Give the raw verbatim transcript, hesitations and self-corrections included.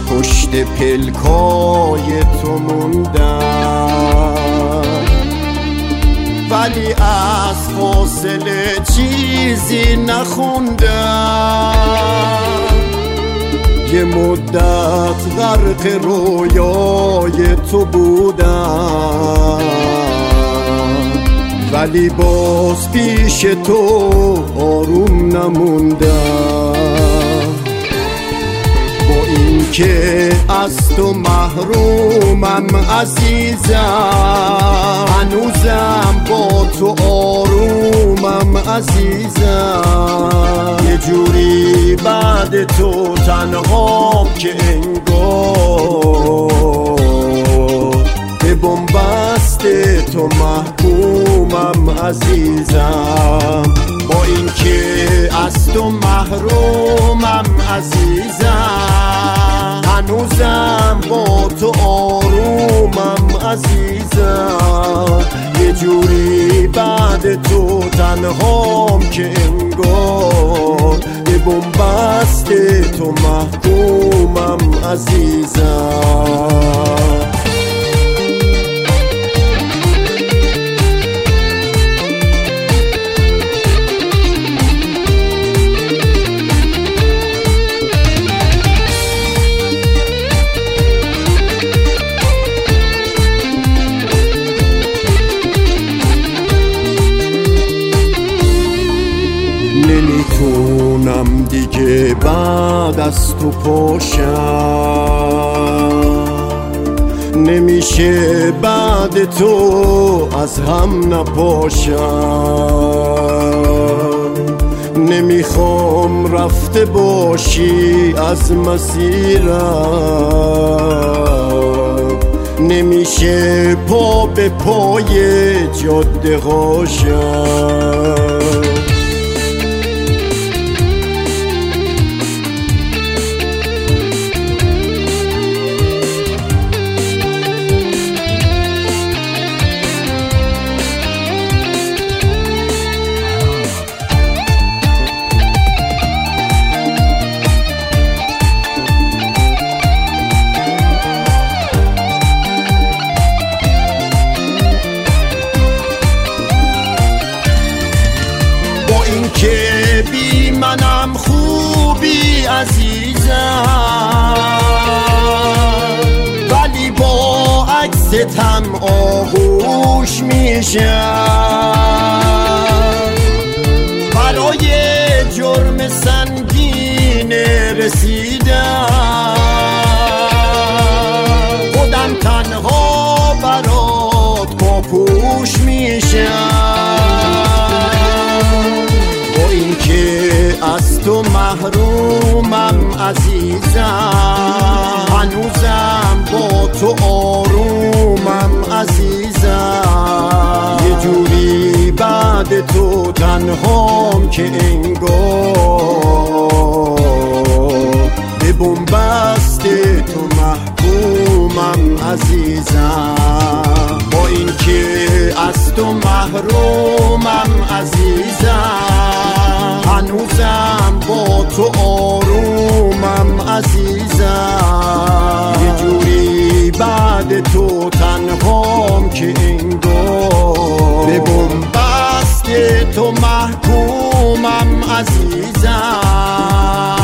پشت پلکای تو موندم، ولی از فاصله چیزی نخوندم. یه مدت غرق رویای تو بودم، ولی باز پیش تو آروم نموندم. با این که از تو محرومم عزیزم، هنوزم با تو آرومم عزیزم. یه جوری بعد تو تنهام که انگار به بنبست تو محکومم عزیزم. با این که از تو محرومم عزیزم، هنوزم با تو آرومم عزیزم. یه جوری بعد تو تنهام که انگار به بنبست تو محکومم عزیزم. نمیتونم دیگه بعد از تو پاشم، نمیشه بعد تو از هم نپاشم. نمیخوام رفته باشی از مسیرم، نمیشه پا به پای جاده هاشم. که بی منم خوبی عزیزم، ولی با عکستم آغوش میشم. برای جرم سنگین رسیدم، خودم تنها برات پاپوش میشم. از تو محرومم عزیزم، هنوزم با تو آرومم عزیزم. یه جوری بعد تو تنهام که انگار به بنبست تو محکومم عزیزم. با این که از تو محرومم عزیزم، هنوزم با تو آرومم عزیزم. یه جوری بعد تو تنهام که انگار به بنبست تو محکومم عزیزم.